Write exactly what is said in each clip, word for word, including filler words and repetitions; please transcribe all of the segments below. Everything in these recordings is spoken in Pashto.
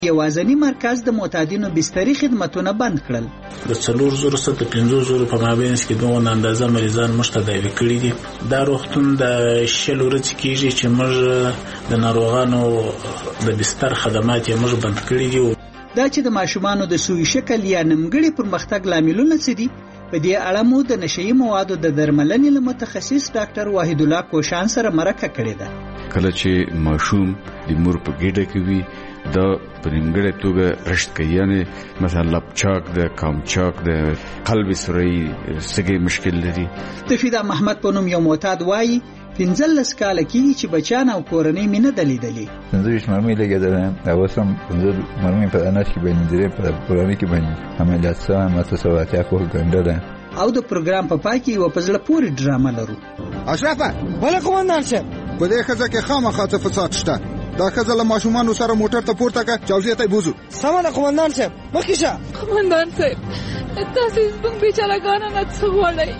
یوازینی مرکز د معتادینو بستري خدمتونه بند کړل. د څلور زره څخه د پنځه زره په مابینځ کې دوه اندازه مریضان موږ تداوي کړي دي. دا روغتون د شل ورځې کېږي چې موږ د ناروغانو د بستر خدمات یې موږ بند کړي دي. دا چې د ماشومانو د سوي شکل یا نیمګړي پرمختګ لاملونه څه دي، په دې اړه مو د نشهیي موادو د درملنې له متخصص ډاکټر واحد الله کوشان سره مرکه کړې ده. کله چې ماشوم د مور په ګډه کې وي دا په نیمګړې توګه رشد کوي، یعنی مثلا لپچاک ده، کامچاک ده، قلب سوري سګي مشکل لري. تفیدا محمد په نوم یو معتاد وایي پنځلس کاله کېږي چې بچیان او کورنۍ مې نه ده لیدلې. پنځه ویشت مرمۍ لګېدله، اوس هم پنځه مرمۍ په اناج کې باندې درې په کورنۍ کې باندې عملیات سوی یم، اته سوه اتیا کوه ګنډله. او د پروګرام په پای کې یوه په زړه پورې ډرامه لرو. اشرفه بله قومندان صاحب، په دې ښځه کې خامخا څه فساد شته. دا ښځه له ماشومانو سره موټر ته پورته کړه، جوزیې ته یې بوځو. سمه ده قومندان صاحب، مخکې شه. قومندان صاحب تاسې زموږ بیچارهګانو نه څه غواړئ؟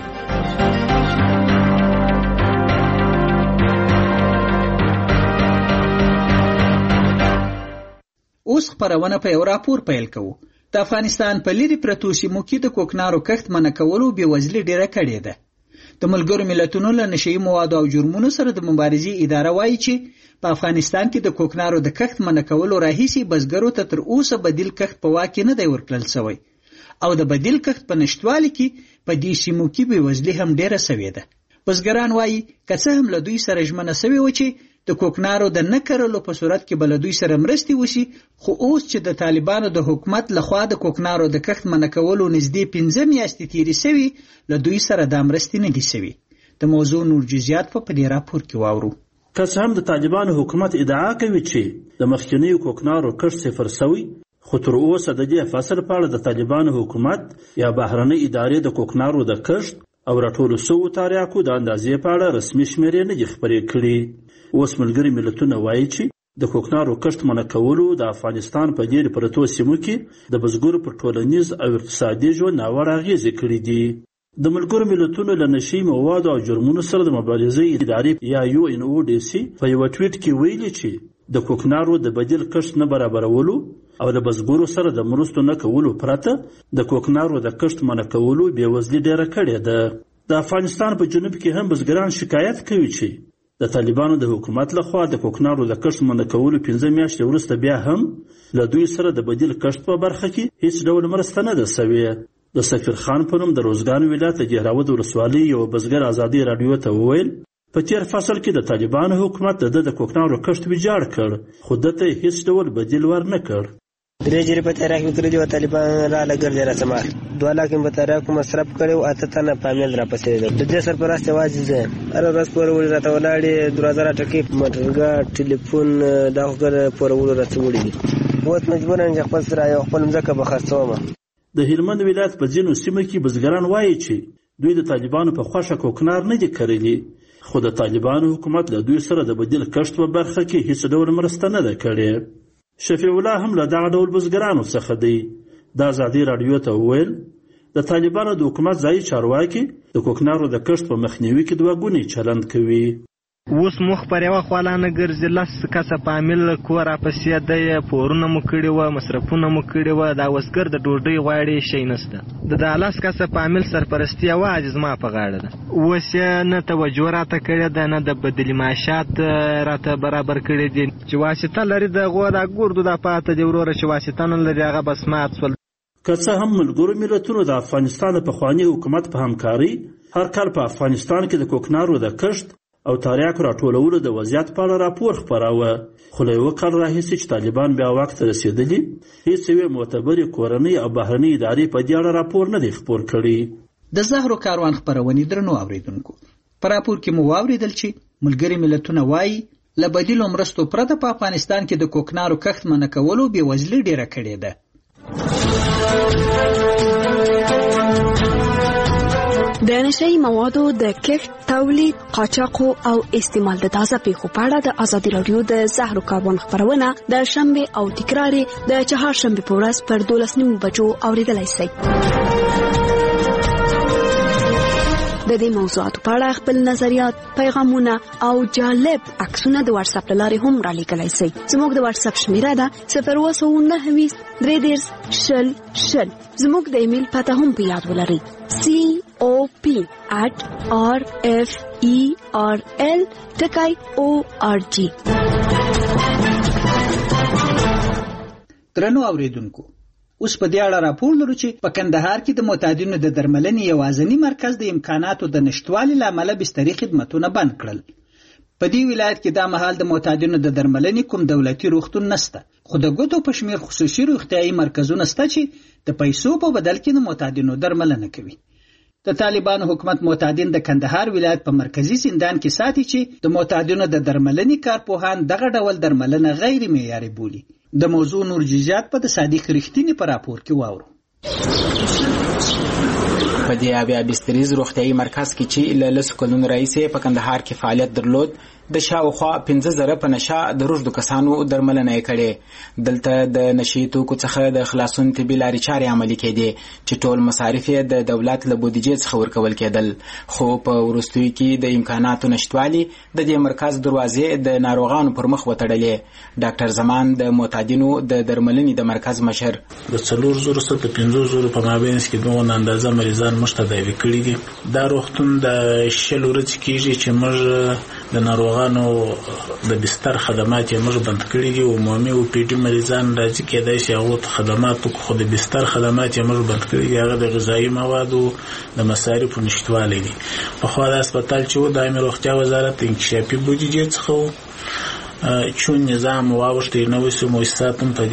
اوس خپرونه په یو راپور پیل کوو. د افغانستان په لیرې پرتو سیمو کې د کوکنارو کښت منع کولو بېوزلي ډېره کړې ده. د ملګرو ملتونو له نشهیي موادو او جرمونو سره د مبارزې اداره وایي چې په افغانستان کې د کوکنارو د کښت منع کولو راهیسې بزګرو ته تر اوسه بدیل کښت په واک کې نه دی ورکړل شوی، او د بدیل کښت په نشتوالي کې په دې سیمو کې بېوزلي هم ډېره سوې ده. بزګران وایي که څه هم له دوی سره ژمنه سوې وه چې د کوکنارو د نه کرلو په صورت کې به له دوی سره مرستې وشي، خو اوس چې د طالبانو د حکومت لخوا د کوکنارو د کښت منع کولو نږدې پنځه میاشتې تېرې سوي، له دوی سره دا مرستې نه دي سوي. د موضوع نور جزئیات په دې راپور کې واورو. که څه هم د طالبانو حکومت ادعا کوي چې د مخکینیو کوکنارو کښت صفر سوی، خو تر اوسه د دې فصل په اړه د طالبانو حکومت یا بهرنۍ ادارې د کوکنارو د کښت او راټولو سوو تاریاکو د اندازې په اړه رسمي شمیرې نه دي خپرې کړي. اوس ملګري ملتونه وایي چې د کوکنارو کښت منع کولو د افغانستان په لیرې پرتو سیمو کې د بزګرو پر ټولنیز او اقتصادي ژوند ناوړه اغېزې کړي دي. د ملګرو ملتونو له نشهیي موادو او جرمونو سره د مبارزې ادارې یا یو ان او ډي سي په یوه ټویټ کې ویلي چې د کوکنارو د بدیل کښت نه برابرولو او د بزګرو سره د مرستو نه کولو پرته د کوکنارو د کښت منع کولو بېوزلي ډېره کړې ده. د افغانستان په جنوب کې هم بزګران شکایت کوي چې د طالبانو د حکومت لخوا د کوکنارو د کښت منع کولو پنځه میاشتې وروسته بیا هم له دوی سره د بدیل کښت په برخه کې هیڅ ډول مرسته نه ده سوې. د سفیر خان په نوم د روزګان ولایت د جهراود ولسوالۍ یو بزګر ازادي راډیو ته وویل په تیر فصل کې د طالبانو حکومت د د کوکنارو کښت ویجاړ کړ، خو دته هیڅ ډول بدیل ور نه کړ. درې جری په تاریخ کې کړی و طالبان را لګر جره سمار دوه لاک په تاریخ مصرف کړو، اته تنه فامیل را پسې ده. د دې سرپرست واجب ده هر ورځ پور وړي راته ولاړې دوه هزار ټکی موټرګا ټلیفون دا وګړه پور وړي راته وړي. ووت مجبورن چې خپل سره یو خپل ځکه به خرڅوم. د هلمند ولایت په ځینو سیمو کې بزګران وایي چې دوی د طالبانو په خوښه کوکنار نه دي کرلي، خو د طالبانو حکومت له دوی سره د بدیل کښت په برخه کې هیڅ ډول مرسته نه ده کړې. شفیع الله هم له دغه ډول بزګرانو څخه دی. د ازادي راډیو ته وویل د طالبانو د حکومت ځایي چارواکي د کوکنارو د کښت په مخنیوي کې دوه ګونی چلند کوي. اوس مخ پر یوه خوا نه ګرځي، لس کسه فامیل کور راپسې دی، پورونه مو کړي وه، مصرفونه مو کړي وه، دا وزګر د ډوډۍ غواړي شی نشته. د دا لس کسه فامیل سرپرستي یوازې زما په غاړه ده. اوس یې نه توجه راته کړې ده، نه د بدلي معاشات راته برابر کړي دي. چې واسطه لري د غوا دا ګردو دا پاته دی وروره، چې واسطه نه لري هغه بس مات شول. که څه هم ملګرو ملتونو د افغانستان د پخواني حکومت په همکارۍ هر کال په افغانستان کې د کوکنارو د کښت او تاریاکو راټولولو د وضعیت په اړه راپور خپراوه، خو له یوه کال راهیسې چې طالبان بیا واک ته رسېدلي هېڅ یوې معتبرې کورنۍ او بهرنۍ ادارې په دې اړه راپور نه دی خپور کړی. د زهرو کاروان خپرونې درنو اوریدونکو، په راپور کې مو واورېدل چې ملګري ملتونه وایي له بدیلو مرستو پرته په افغانستان کې د کوکنارو کښت منع کولو بېوزلي ډېره کړې ده. د نشهیي موادو د کښت، تولید، قاچاق او استعمال د تازه پیښو په اړه د ازادي راډیو د زهرو کاروان خپرونه د شنبه او تکرار د چهارشنبه په ورځ پر دولس نیمو بجو اوریدلای شئ. د دې موضوعاتو په اړه خپل نظریات، پیغامونه او جالب عکسونه د واتس اپ لارې هم را لیکلای شئ. زموږ د واتس اپ شمیره ده صفر اووه سوه نهه ویشت درې دېرش شل شل. زموږ د ایمیل پته هم په یاد ولرئ: سی او پی at r f e r l ټکی او ار جی. درنو اوریدونکو، اوس په دې اړه راپور لرو چې په کندهار کې د معتادینو د درملنې یوازینی مرکز د امکاناتو د نشټوالي له امله بستري خدمتونه بند کړل. په دې ولایت کې دا مهال د معتادینو د درملنې کوم دولتي روغتون نشته، خو د ګوتو په شمیر خصوصي روغتیايي مرکزونه شته چې د پیسو په بدل کې د معتادینو درملنه کوي. د طالبانو حکومت معتادین د کندهار ولایت په مرکزی زندان کې ساتي چې د معتادینو د درملنې کارپوهان دغه ډول درملنه غیر معیاري بولي. د موضوع نور جزئیات په د صادق رښتینی په راپور کې واورو. په دې اویا بستریز روغتیايي مرکز کې چې له لسو کلونو راهیسې په کندهار کې فعالیت درلود، د شاوخوا پنځه زره په نشه د روږدو کسانو درملنه یې کړې. دلته د نشي توکو څخه د خلاصون طبي لارې چارې عملي کېدې چې ټول مصارف یې د دولت له بودیجې څخه ورکول کېدل. خو په وروستیو کې د امکاناتو نشتوالي د دې مرکز دروازې د ناروغانو پر مخ وتړلې. ډاکټر زمان د معتادینو د درملنې د مرکز مشر: د څلور زره څخه د پنځه زره په مابینځ کې دغه اندازه مریضان موږ تداوي کړي دي. دا روغتون د شل ورځې کېږي چې موږ د ناروغانو د بستر خدمات یې موږ بند کړي دي. عمومي او پی ډي مریضان راځي، کېدای شي هغو ته خدمات وکړو، خو د بستر خدمات یې موږ بند کړي دي. هغه د غذایي موادو د مصارفو نشتوالی دي. پخوا د هسپتال چې و د عامې روغتیا وزارت د انکشافي بودیجې څخه و، چون نظام واوښتی نوی سو مؤسسات هم په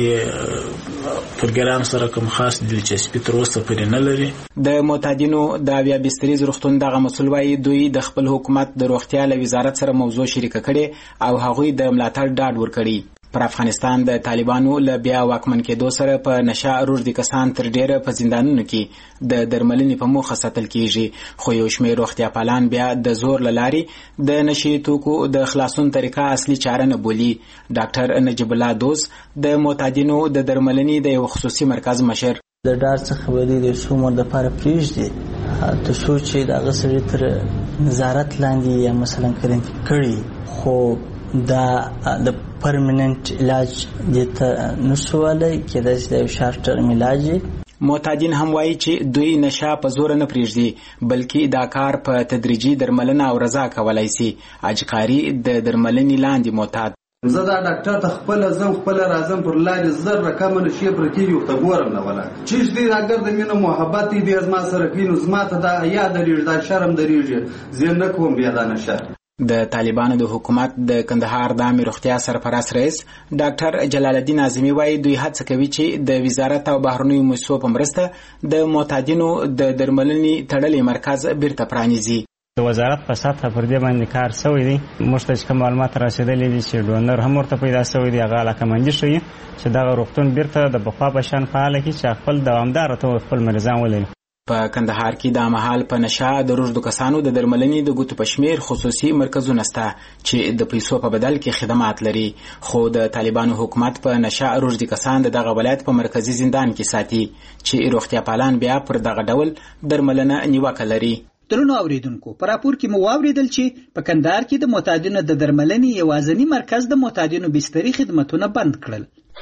دې پروګرام سره کوم خاص دلچسپي تر اوسه پرې نه لري. د معتادینو د اویا بستریز روغتون دغه مسؤل وایي دوی د خپل حکومت د روغتیا له وزارت سره موضوع شریکه کړي او هغوی د ملاتړ ډاډ ورکړي. پر افغانستان د طالبانو له بیا واکمن کېدو سره په نشه روږدي کسان تر ډیره په زندانونو کې د درملنې په موخه ساتل کیږي. خو یو شمېر روغتیا پالان بیا د زور له لارې د نشي توکو د خلاصون طریقه اصلي چاره نه بولي. ډاکټر نجیب الله دوز د معتادینو د درملنې د یو خصوصي مرکز مشر: د ډار څخه خبرې د څو مر دپاره پرېږدي تر څو چې د هغه سړي تر نظارت لاندې یا مثلا کرنټین کړي، خو دا د پرمننت علاج د نسواله کې د یو شارټ ټرم علاج. معتادین هم وایي چې دوی نشه په زور نه پرېږدي، بلکې دا کار په تدریجي درملنه او رضا کولای شي. اجقاری د درملنې لاندې معتاد: زه دا ډاکټر ته خپل ځم خپل راځم پر لارې زر رقم نشي پر کېږي ته ګورم نه ولا چې دې راګر د مینه محبت دې زما سره کینو زما ته دا یا درېږي دا شرم درېږي زه نه کوم بیا دا نشه. د طالبانو د حکومت د کندهار د عامې روغتیا سرپرست رئیس ډاکټر جلال الدین اعظمي وایي دوی هڅه کوي چې د وزارت او بهرنیو مؤسسو په مرسته د معتادینو د درملنې تړلې مرکز بیرته پرانیزي. د وزارت په سطح پر دې باندې کار شوی دی. موږ ته چې کوم معلومات رسېدلي دي چې ډونر هم ورته پیدا شوی دی، هغه علاقمندي ښیي چې دغه روغتون بیرته د پخوا په شان فعاله کړي چې خپل دوامداره توګه خپل مریضان ولري. په کندهار کې د مهال په نشه د روږدو کسانو د درملنې د ګوتو په شمیر خصوصي مرکزونه شته چې د پیسو په بدل کې خدمات لري. خو د طالبانو حکومت په نشه روږدي کسان د دغه ولایت په مرکزی زندان کې ساتي چې روغتیا پالان بیا پر دغه ډول درملنه نیوکه لري. درنو اوریدونکو، په راپور کې مو واوریدل چې په کندهار کې د معتادینو د درملنې یوازینی مرکز د معتادینو بستري خدمتونه بند کړل.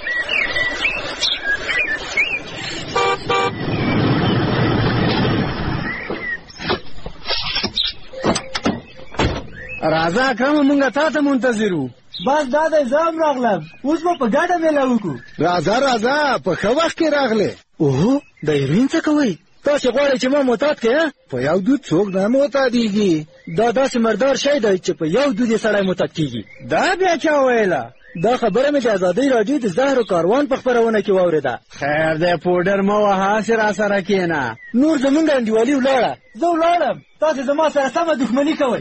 راځه اکرم مونږه تا ته منتظر وو. بس دا د ځام راغلم، اوس به په ګډه میله وکړو. راځه راځه په ښه وخت کې راغلې. اوهو د هیروین څه کوئ؟ تاسې غواړئ چې ما معتاد کړې؟ په یو دود څوک نه معتادېږي. دا داسې مردار شی دی چې په یو دود یې سړی معتاد کېږي. دا بیا چا ویله؟ دا خبره مې د ازادۍ راډیو د زهرو کاروان په خپرونه کې واورېده. خیر دی پوډر مه وهه، هسې را سره کښېنه. نور زمونږ انډیوالي ولاړه. زه ولاړم، تاسې زما سره سمه دښمني کوئ.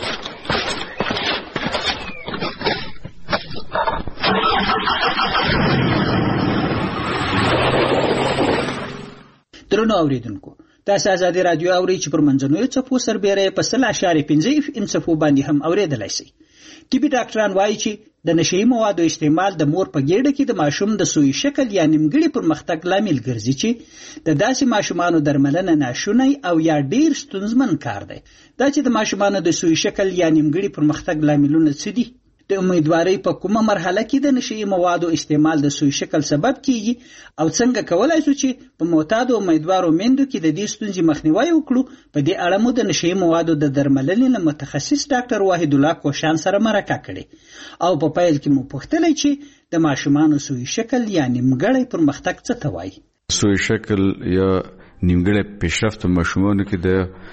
درنو اوریدونکو، تاسو آزادي رادیو اورئ چې پر منځنوي څپو سربېره په سل اشاریه پنځه اف ام څپو باندې هم اوریدلای شئ. طبي ډاکټران وایي چې د نشهیي موادو استعمال د مور په ګېډه کې د ماشوم د سوی شکل یا نیمګړي پرمختګ لامل ګرځي چې د داسې ماشومانو درملنه ناشونی او یا ډیر ستونزمن کار دی. دا چې د ماشومانو د سوی شکل یا نیمګړي پرمختګ لاملونه څه دي؟ د امیدوارۍ په کومه مرحله کې د نشهیي موادو استعمال د سوی شکل سبب کیږي او څنګه کولای شو چې په معتادو امیدوارو میندو کې د دې ستونزې مخنیوي وکړو؟ په دې اړه مو د نشهیي موادو د درملنې له متخصص ډاکټر واحد الله کوشان سره مرکه کړې او په پیل کې مو پوښتلې چې د ماشومانو سوی شکل یا نیمګړی پرمختګ څه ته وایي. سوی شکل یا نیمګړی پیشرفت ماشومانو کې د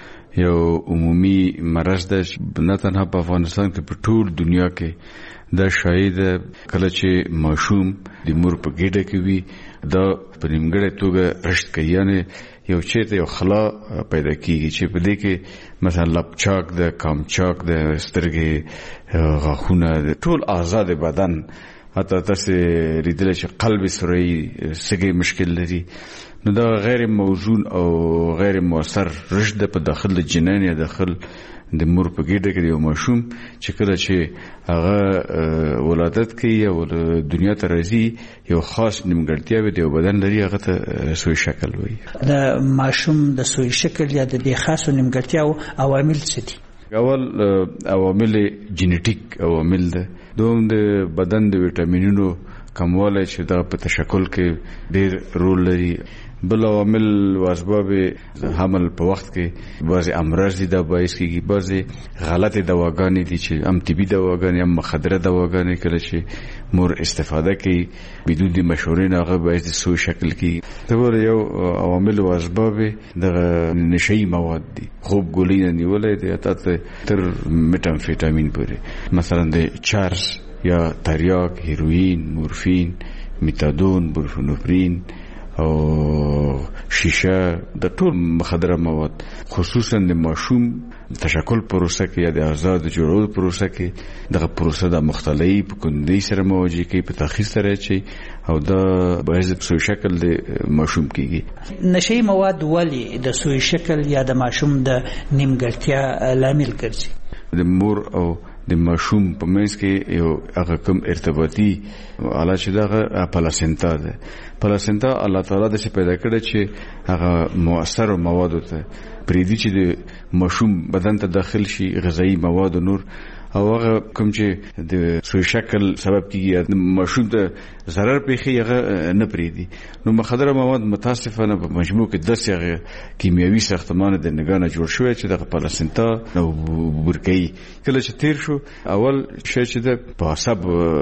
یو عمومي مرض ده، نه تنها په افغانستان کې په ټول دنیا کې دا شاید کله چې ماشوم د مور په ګېډه کې وي دا په نیمګړې توګه رشد کوي، یعنی یو چیرته یو خلا پیدا کیږي چې په دې کې مثلا لپچاک ده، کامچاک ده، سترګې، غاښونه، ټول اعضاء د بدن، حتی تاسو لیدلی چې قلب سوري سګي مشکل لري، نو دا غیر موزون او غیر مؤثر رشد په داخل جنین یا داخل د مور په ګېډه کې یو ماشوم چې کله چې هغه ولادت کوي او دنیا ته راځي یو خاص نیمګړتیاوې د یو بدن لري، هغه ته سوی شکل وایي. د ماشوم د سوی شکل یا د دې خاصو نیمګړتیاو عوامل څه دي؟ اول عوامل جینیټیک عوامل ده، دوم د بدن د ویټامینونو کموالی چې دا په تشکل کې ډیر رول لري. بل عوامل و اسباب حمل په وخت کې بعضې امراض دي دا باعث کېږي، بعضې غلطې دواګانې دي چې هم طبي دواګانې هم مخدره دواګانې کله چې مور استفاده کوي بدون د مشورې نه هغه باعث د سوی شکل کېږي. ته ګوره یو عوامل و اسباب دغه نشهیي مواد دي، خوب ګولۍ نه نیولی دی حتی تر میټامفیټامین پورې، مثلا د چرس یا تریاک، هیروین، مورفین، میتادون، بورفینوفرین او شیشه، د ټول مخدره مواد خصوصا د ماشوم تشکل پروسه کې یا د اعضاء د جوړولو پروسه کې دغه پروسه د مختلفي په کندۍ سره مواجه کوي، په تاخیر سره چي او دا باعث د سوی شکل د ماشوم کېږي. نشهیي مواد ولې د سوی شکل یا د ماشوم د نیمګړتیا لامل ګرځي؟ د مور او د ماشوم په منځ کې یو هغه کوم ارتباطي آله چې دغه پلاسنتا ده. پلاسنتا الله تعالی داسې پیدا کړی چې هغه مؤثرو موادو ته پرېږدي چې د ماشوم بدن ته داخل شي غذایي مواد او نور، او هغه کوم چې د سوی شکل سبب کېږي د ماشوم ته ضرر پېښي هغه نه پرېږدي. نو مخدره مواد متاسفانه په مجموع کې داسې هغه کیمیاوي ساختمان د نګاه نه جوړ شوی چې دغه پلاسنتا عبور کوي. کله چې تیر شو اول شی چې د په عصب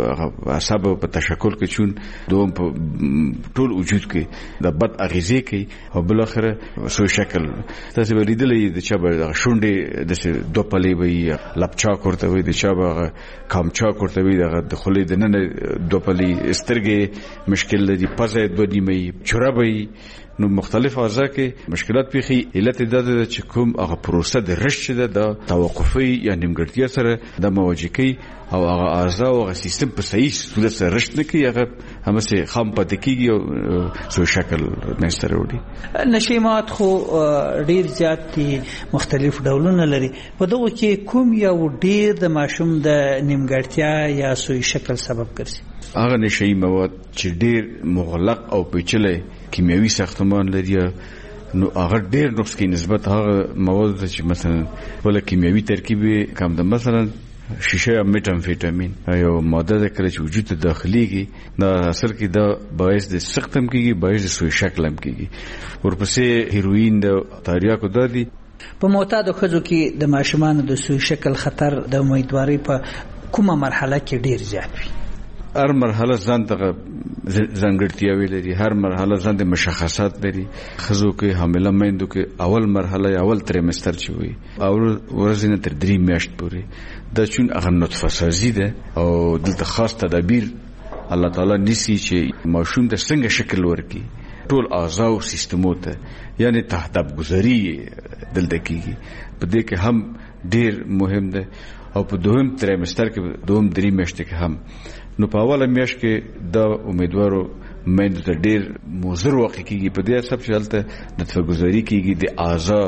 عصب په تشکل کې چون دوم په ټول وجود کې د بد اغیزې کوي او بل اخره سوی شکل. تاسو به لیدلی د چا به شونډې داسې دوه پلې به وي، لپچاک ورته وي، د چا به هغه کامچاک ورته وي، دغه د خولې دننه دوه پلې، سترګې مشکل لري، پزه دوه نیمه وي، چوره به وي، نو مختلف اعضاء کې مشکلات پیښي. علت دا ده چې کوم هغه پروسه د رشد ده د توقفي یا نیمګړتیا سره د مواجه کوي او هغه اعضاء او هغه سیستم په صحیح صورت سره رشد نه کوي، هغه همسې خام پاتې کېږي او سوی شکل منځته راوړي. نشهیي مواد خو ډېر زیات دي، مختلف ډولونه لري، په دغو کې کوم یو ډېر د ماشوم د نیمګړتیا یا سوی شکل سبب ګرځي؟ هغه نشهیي مواد چې ډېر مغلق او پیچلی کیمیاوي ساختمان لري، نو هغه ډېر نقص کوي نسبت هغه مواد ته چې مثلا بله کیمیاوي ترکیب کم ده. مثلا شیشه یا میټامفیټامین یو ماده ده کله چې وجود ته داخليږي دا اثر کې دا باعث د سخت هم کېږي، باعث د سوی شکل هم کېږي. ورپسې هیروین د تریاکو دا دي. په معتادو ښځو کې د ماشومانو د سوی شکل خطر د امیدوارۍ په کومه مرحله کې ډېر زیات وي؟ هر مرحله ځان ته ځانګړتیاوې لري، هر مرحله ځان د مشخصات لري. ښځو کې حامله میندو کې اول مرحله اول تریمستر چې وي اول ورځې نه تر درې میاشت پورې دا چون هغه نطفه سازي ده او دلته خاص تدابیر الله تعالی نیسي چې ماشوم ته څنګه شکل ورکړي ټول اعضاء او سیستمو ته، یعنی تهداب گذاري دلته کېږي. په دې کې هم ډېر مهم ده او په دوهم تریمستر کې دوهم درې میاشتې کې هم. نو په اوله میاشت کې دا امیدوارو میندو ته ډېر مضر واقع کېږي په دې سبب چې هلته نطفه ګذاري کېږي، د اعضاء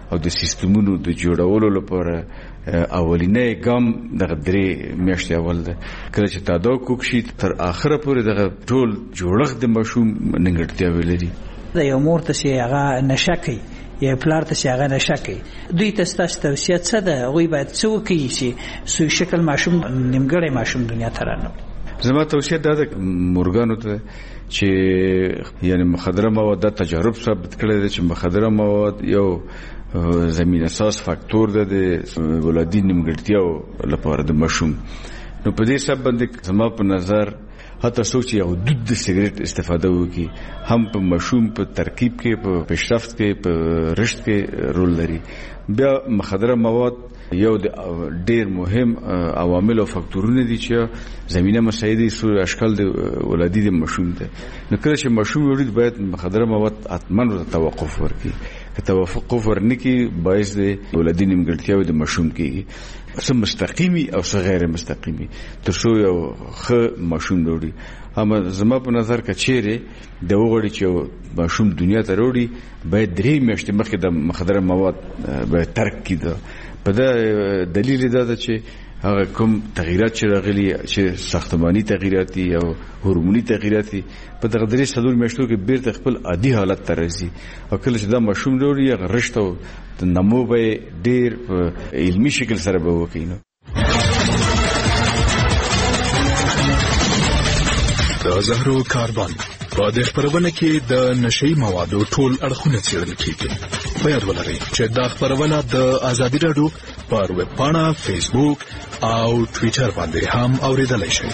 او د سیستمونو د جوړولو لپاره اولینې ګام دغه درې میاشتې اول ده. کله چې تاداو کوک شي تر اخره پورې دغه ټول جوړښت د ماشوم نیمګړتیاوې لري. د یو مور ته چې هغه نشه کوي یا پلار ته چې هغه نشه کوي، دوی ته ستاسو توصیه څه ده؟ هغوی باید څه وکړي چې سوی شکل ماشوم نیمګړی ماشوم دنیا ته رانوړي؟ زما توصیه دا ده مورګانو ته چې یعنی مخدره مواد د تجارب ثابت کړی دی چې مخدره مواد یو زمين اساس فاکتور ده د ولادي نیمګړتیاو لپاره د ماشوم. نو په دې سبب باندې زما په نظر حتی سوچ یو دود د سیګریټ استفاده وکړي هم په ماشوم په ترکیب کې، په پیشرفت کې، په رشد کې رول لري. بیا مخدره مواد یو د ډیر مهم عوامل او فاکتورونه دي چې زمينه مساعدي سو اشکال د ولادي د ماشوم ده. نو کله چې ماشوم ولید باید مخدره مواد اتمن ورته توقف ورکړي. که توقف ورنکي باعث د ولادي نیمګړتیاو د ماشوم کېږي، څه مستقیمي او څه غیر مستقیمي، تر څو یو ښه ماشوم وروړي. اما زما په نظر که چیرې د وغوړي چې ماشوم دنیا ته وروړي باید درې میاشتې مخکې د مخدره مواد باید ترک کړي. په دا دلیل دا ده چې هغه کوم تغییرات چې راغلي چې ساختماني تغییرات دي او هورموني تغییرات دي په دغه درې څلور میاشتو کې بیرته خپل عادي حالت ته راځي. او کله چې دا ماشوم وروړي هغه رشد او نمو به ډیر په علمي شکل سره به وکړي. د زهرو کاربن په دې خبرونه کې د نشئی موادو ټول اړخونه څېړل کیږي. په یاد ولرئ چې دا خبرونه د ازادي راډیو پر ویب پاڼه، فیسبوک او ټویټر باندې هم اوریدلای شئ.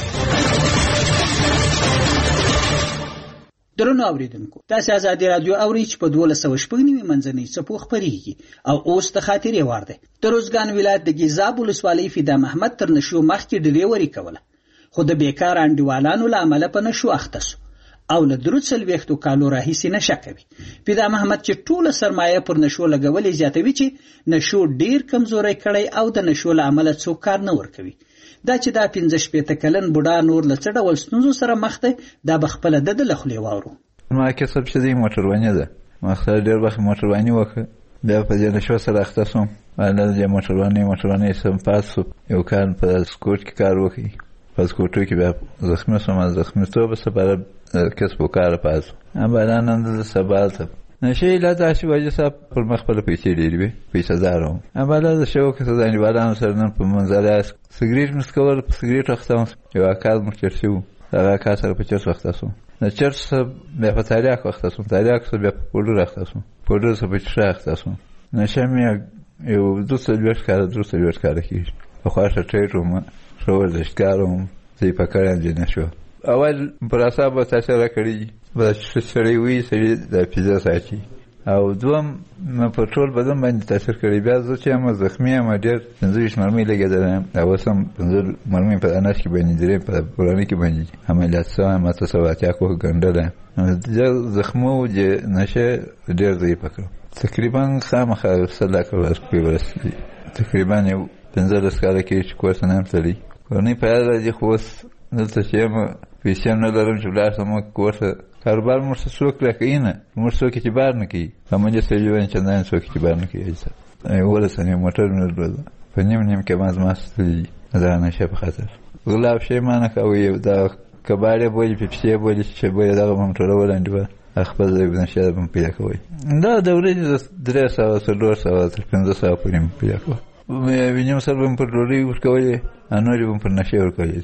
درنو اوریدونکو، تاسو ازادي راډیو اورئ چې په دولس سوه شپږ نوي منځنۍ څپو خپرېږي او اوس د خاطرې وړ دی. د روزګان ولایت د ګیزاب ولسوالۍ فدا محمد تر نشو مخکې ډلیوري کوله، خو د بیکار انډیوالانو له امله په نشو اخته شو او له درود څلوېښتو کالو راهیسې نشه کوي. فدا محمد چې ټوله سرمایه پر نشو لګولې زیاتوي چې نشو ډیر کمزوری کړی او د نشو له امله څوک کار نه ورکوي. دا چې دا پنځه شپېته کلن بوډا نور له څه ډول ستونزو سره مخ دی، دا به خپله د ده له خولې واورو. ما کسب چې دی موټرواني ده، ما خپله ډېر وخت موټرواني وکړه، بیا په دې نشو سره اخته سوم. هلته د موټرواني موټرواني سم پاس سو، یو کال په سکوټ کې کار وکړي. په سکوټو کې بیا زخمي سوم، زخمیتوب سپاره کسب و کار پاس. اما الان هم د سبا ته نشي لا داسې وجه صاحب پر مخ خپله پیسې ډېرې وې، پیسه دار وم. اما لا د شوکه د انډیوالانو سره نن په منظره سګرېټ مې څکول، په سګرېټ اخته وم. یو اکا زموږ چرسي وو، هغه اکا سره په چرس اخته سوم. د چرس بیا په تریاکو اخته سوم، تریاکو سره بیا په پوډر اخته سوم، پوډر سره په چشه اخته سوم. نشه مې یو دوه څلوېښت کاله درې څلوېښت کاله کېږي. پخوا ښه ټیټ وم، ښه ورزشکار وم، زه یې په کړی یم جنه شو. اول پر اعصابو تاثیر کړی، بس سړی وي سړی د پیزا ساتي. او دوم په ټول بدن باندې تاثیر کړی. بیا زه چې یم زخمي یم، ډېر پنځه ویشت مرمۍ لګېدلی یم. اوس هم پنځه مرمۍ په انس کې باندې درې په پوراني کې باندې عملیات شوی یم، اته سوه اتیا کوه ګنډلی یم. د زخمو د نشه ډېر ضعیفه کړم. تقریبا خامخا سل کاله پرې ورسېدي. تقریبا یو پنځلس کاله کېږي چې کور ته نه یم تللی. کورنۍ په یاد راځي، خو اوس دلته چې یم پیسې هم نه لرم چې ولاړ شم کور ته. کاروبار موږ څه څوک راکوي نه، موږ څوک اعتبار نه کوي. عملي سړي باندې چندان څوک اعتبار نه کوي. یولس انې موټر مې درلوده، په نیم نیم کې ما زما ستلي دا نشه په خاطر غلا او شی ما نه کوي. دا کباړې بولي، پیپسي بولي، چې بولي دغه به م ټولول انډیوال خپل ځای به نشه به م پیدا کوئ. دا د ورځې درې سوه څلور سوه تر پنځه سوه پورې م پیدا کوه. وینیم سر به م پر ډوډۍ ورکولې، نورې به م پر نشې ورکولې.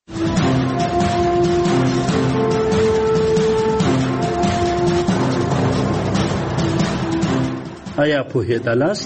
آیا پوهېدلاست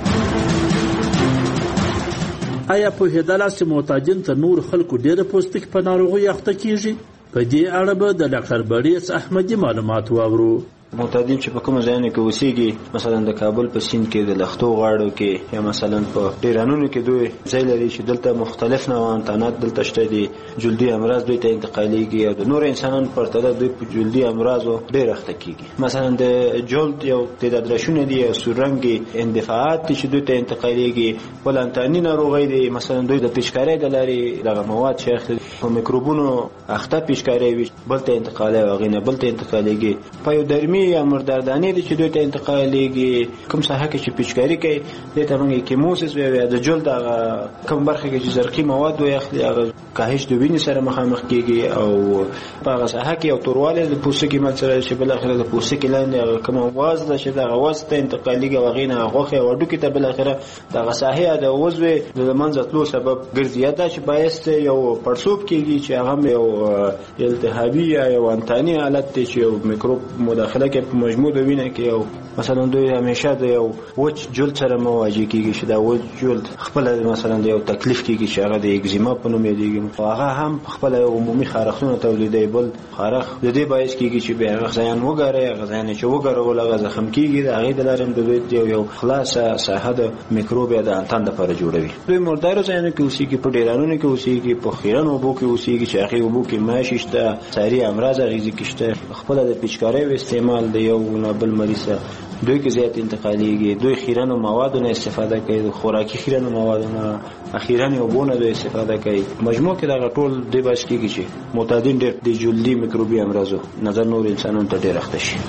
آیا پوهېدلاست چې محتاجین تر نور خلکو ډېره پوستکي په ناروغۍ اخته کیږي؟ په دې اړه به د ډاکټر بړیڅ احمدي معلومات واورو. معتادین چې په کوم ځایونو کې اوسېږي، مثلا د کابل په سیند کې، د لښتو غاړو کې، یا مثلا په ډیرانونو کې دوی ځای لري چې دلته مختلف نوعان تانات دلته شته دي. جلدي امراض دوی ته انتقالېږي او د نور انسانانو په پرتله دوی په جلدي امراضو ډېر اخته کېږي. مثلا د جلد یو تعداد رشونه دي، یو سور رنګې اندفاعات دي چې دوی ته انتقالېږي. پلانتاني ناروغۍ دي، مثلا دوی د پیچکارۍ د لارې دغه مواد چې اخته په میکروبونو اخته پیچکارۍ وي، بل ته انتقالوي او هغې نه بل ته انتقالېږي. په یو درمي یا مرداردانې دي چې دوی ته انتقالېږي. کوم ساحه کې چې پیچکاري کوي دې ته موږ کیموسس وایو. د جلد هغه کوم برخه کې چې زرقي مواد وي اخلي هغه کاهش د وینې سره مخامخ کېږي او په هغه ساحه کې یو توروالی د پوستکي منځ سره چې بالاخره د پوستکي لاندې کومه واز ده چې دغه واز ته انتقالېږي او هغې نه غوښې او هډوکي ته بالاخره دغه ساحې د عضوې د منځه تلو سبب ګرځي. یا دا چې باعث یو پړسوب کېږي چې هغه یو التهابي یا یو انتاني حالت دی چې یو میکروب مداخله کوي په مجموع د وینې کې. او مثلا دوی همیشه د یو وچ جلد سره مواجه کېږي چې دا وچ جلد خپله مثلا د یو تکلیف کېږي چې هغه د اگزیما په نوم یادېږي. هغه هم خپله یو عمومي خارښتونه تولیدوي. بل خارښ د دې باعث کېږي چې بیا هغه غذایان وګاروي. هغه غذایان چې وګارول هغه زخم کېږي. د هغې د لارې هم د دوی یو یو خلاصه ساحه د میکروب یا د انتان دپاره جوړوي. دوی مردارو ځایونو کې اوسېږي، په ډیرانونو کې اوسېږي، په خیرن اوبو کې اوسېږي چې هغې اوبو کې ماشي شته، ساري امراض اغېزې کې شته. خپله د پیچکاریو استعمال د یو نه بل مریض دوی کې زیات انتقالېږي. دوی خیرنو موادو نه استفاده کوي، د خوراکي خیرنو موادو نه، خیرنې اوبو نه دوی استفاده کوي. مجموع کې دغه ټول دې باعث کېږي چې معتادین ډېر د جلدي میکروبي امراضو نظر نور انسانانو ته ډېر اخته شي.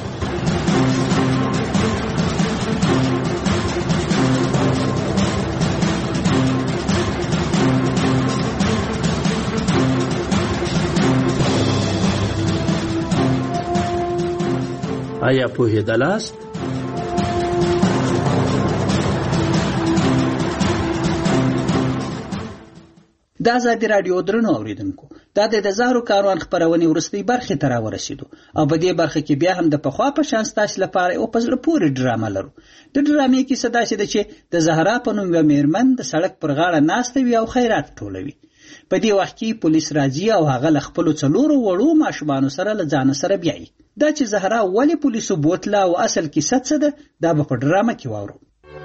آیا پوهېدلاست؟ د ازادي راډیو درنو اوریدونکو، دا د زهرو کاروان خپرونې وروستۍ برخې ته راورسېدو او په دې برخه کې بیا هم د پخوا په شان ستاسو لپاره یو په زړه پورې ډرامه لرو. د ډرامې کیسه داسې ده چې د زهرا په نوم یوه مېرمن د سړک پر غاړه ناسته وي او خیرات ټولوي. په دې وخت کې پولیس راځي او هغه له خپلو څلورو وړو ماشومانو سره له ځانه سره بیایي. دا چې زهرا ولې پولیسو بوتله او اصل کیسه څه ده دا به په ډرامه کې واورو.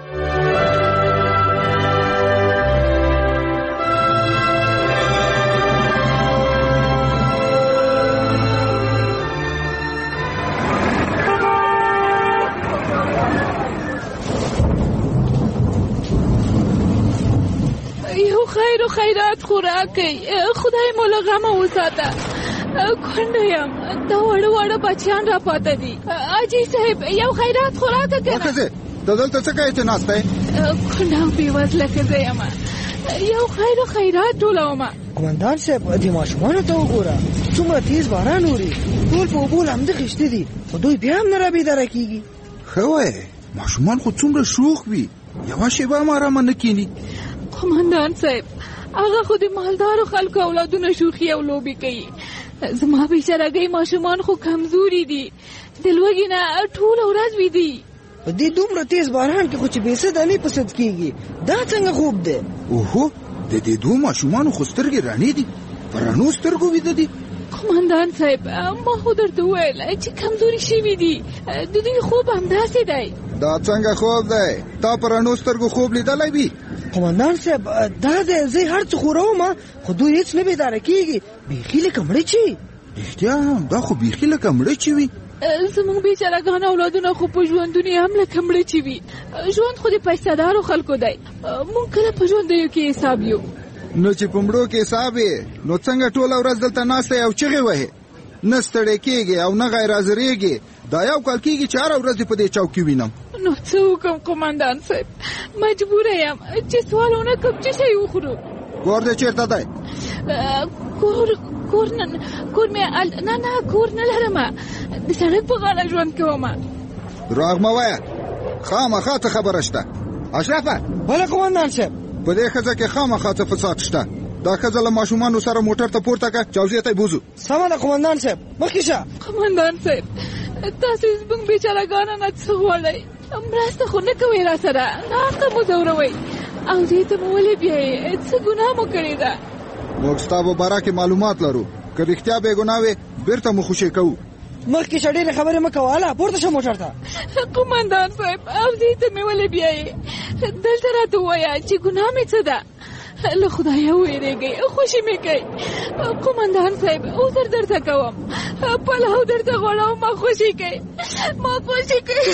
خیر و خیرات خوراکي خدای مو له غمه وساته. کونډه یم، دا وړه وړه بچیان را پاته دي. اجي صاحب یو خیرات خوراک کوي. وکړه ته دلته څه کوي چې ناسته یې؟ کونډه بېوزله ښځه یم، یو خیر و خیرات ټولوم. قومندان صاحب دې ماشومانو ته وګوره، څومره تیز باران اوري، ټول په اوبو لامده خیشتې دي، خو دوی بیا هم نه رابېداره کېږي. ښه وایې، ماشومان خو څومره شوخ وي، یوه شېبه هم ارامه نه کښېني. قومندان صاحب هغه خو د مالدارو خلکو اولادونه شوخي او لوبې کوي. زما بیچارهګۍ ماشومان خو کمزوري دي، د لوږې نه ټوله ورځ ویدي. په دې دومره تیز باران کې خو چې بېڅه دانې په سد کېږي، دا څنګه خوب دی؟ اوهو، د دې دوو ماشومانو خو سترګې رڼې دي، په رڼو سترګو ویده دي. قومندان صاحب ما خو درته وویل چې کمزوري شوي دي، د دوی خوب همداسې دی. دا څنګه خوب دی؟ تا په رڼو سترګو خوب لیدلی وي؟ قومندان صاحب دا دی، زه هر څه خوروم خو دوی هېڅ نه بیداره کېږي، بیخي لکه مړه چې. رښتیا هم دا خو بیخي لکه مړه چې وي. زموږ بیچارهګان اولادونه خو په ژوندونې هم لکه مړه چې وي. ژوند خو د پیسهدارو خلکو دی، موږ کله په ژوندیو کې حساب یو. نو چې په مړو کې حساب یې، نو څنګه ټوله ورځ دلته ناسته یې او چغې وهې، نه ستړی کېږې او نه غیر حاضرېږې؟ دا یو کال کېږي چې هره ورځ دې په دې چوک کې وینم. نو څه وکړم قومندان صاحب، مجبوره یم چې سوال ونه کړم چې شی وخورو. کور دې چېرته دی؟ کور کور نه کور مې نه نه کور نه لرم، د سړک په غاړه ژوند کوم. دروغ مه وایه، خامخا څه خبره شته؟ اشرفه. بله قومندان صاحب. په دې ښځه کې خامخا څه فساد شته. دا ښځه له ماشومانو سره موټر ته پورته کړه، چوزې ته یې بوځو. سمه ده قومندان صاحب، مخکې شه. قومندان صاحب تاسو زموږ بیچارهګانو نه څه غواړئ؟ مرسته خو نه کوئ را سره، ناحقه مو ځوروئ او دې ته مو ولې بیایې؟ څه ګناه مو کړې ده؟ موږ ستا په باره کې معلومات لرو، که رښتیا بې ګناه وې بېرته مو خوشې کوو. مخکې شه ډېرې خبرې مه کوه، هله پورته شه موټر ته. قومندان صاحب او دې ته مې ولې بیایې؟ دلته راته ووایه چې ګناه مې څه ده؟ له خدایه ویریږئ، خوشي مې کوي. قومندان صاحب عذر درته کوم، پلو درته غواړم، ما خوشي کوي، ما خوشي کوي.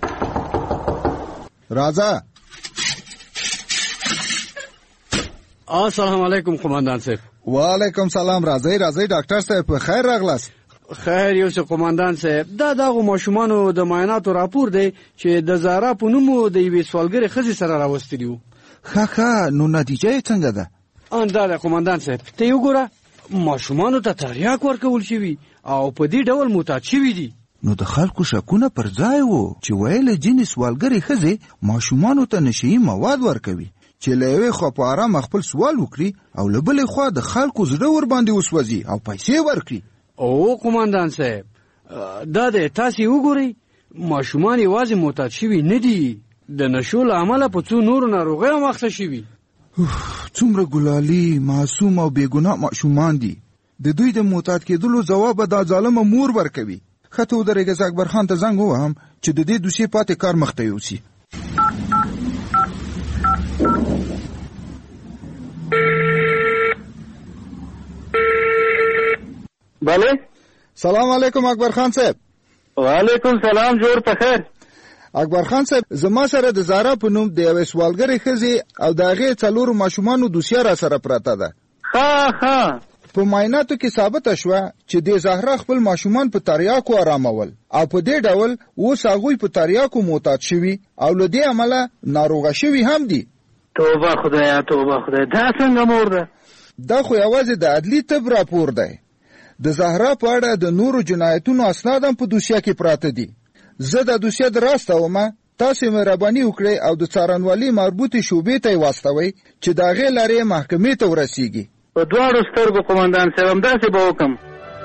راځه. السلام علیکم قومندان صاحب. وعلیکم سلام. راځي راځي ډاکټر صاحب په خیر راغلاست. خیر یو څه قومندان صاحب، دا دغه ماشومانو د معایناتو راپور دی چې د زهرا په نوم د یوې سوالګرې ښځې سره راوستلی و. ښه ښه، نو نتیجه یې څنګه ده؟ ان دا ده قومندان صاحب، ته یې وګوره، ماشومانو ته تریاک ورکول شوي او په دې ډول معتاد شوي دي. نو د خلکو شکونه پر ځای وو چې ویل ځینې سوالګرې ښځې ماشومانو ته نشهیي مواد ورکوي چې له یوې خوا په ارامه خپل سوال وکړي او له بلې خوا د خلکو زړه ورباندې وسوځي او پیسې ورکړي. او قومندان صاحب، دا دی تاسې وګورئ، ماشومان یوازې معتاد شوي نه دي، د نشو له امله په څو نورو ناروغیو هم اخته شوي. څومره ګلالي، معصوم او بېګناه ماشومان دي. د دوی د معتاد کېدلو ځواب دا ظالمه مور ورکوي. ښه ته ودرېږه، زه اکبر خان ته زنګ ووهم چې د دې دوسیې پاتې کار مخته یوسي. بله. سلام علیکم اکبر خان صاحب. وعلیکم سلام، جوړ په خیر. اکبر خان صاحب، زما سره د زهرا په نوم د یوې سوالګرې ښځې او د هغې څلورو ماشومانو دوسیه را سره پرته ده. ښه ښه. په معایناتو کې ثابته شوه چې د زهرا خپل ماشومان په تریاکو آرامول او په دې ډول اوس هغوی په تریاکو معتاد شوي او له دې امله ناروغه شوي هم دي. توبه خدایا، توبه خدایا، دا څنګه مور ده؟ دا خو یوازې د عدلي طب راپور دی. د زهرا په اړه د نورو جنایتونو اسناد هم په دوسیه کې پراته دي. زه د دوسیه دراستومه، تاسې مهرباني وکړئ او د څارنوالۍ مربوطې شعبې ته یې واستوئ چې د هغې لارې محکمې ته ورسیږي. په دواړو سترګو قومندان صاحب، همداسې به وکړم.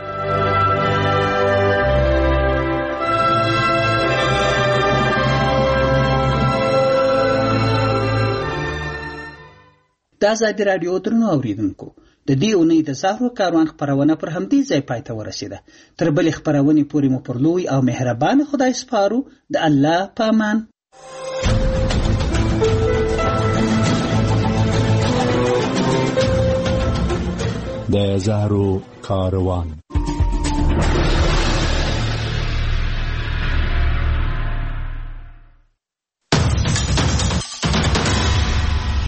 د ازادي راډیو درنو اوریدونکو، د دې اونۍ د زهرو کاروان خپرونه پر همدې ځای پای ته ورسېده. تر بلې خپرونې پورې مو پر لوی او مهربان خدای سپارو. د الله په امان. د زهرو کاروان.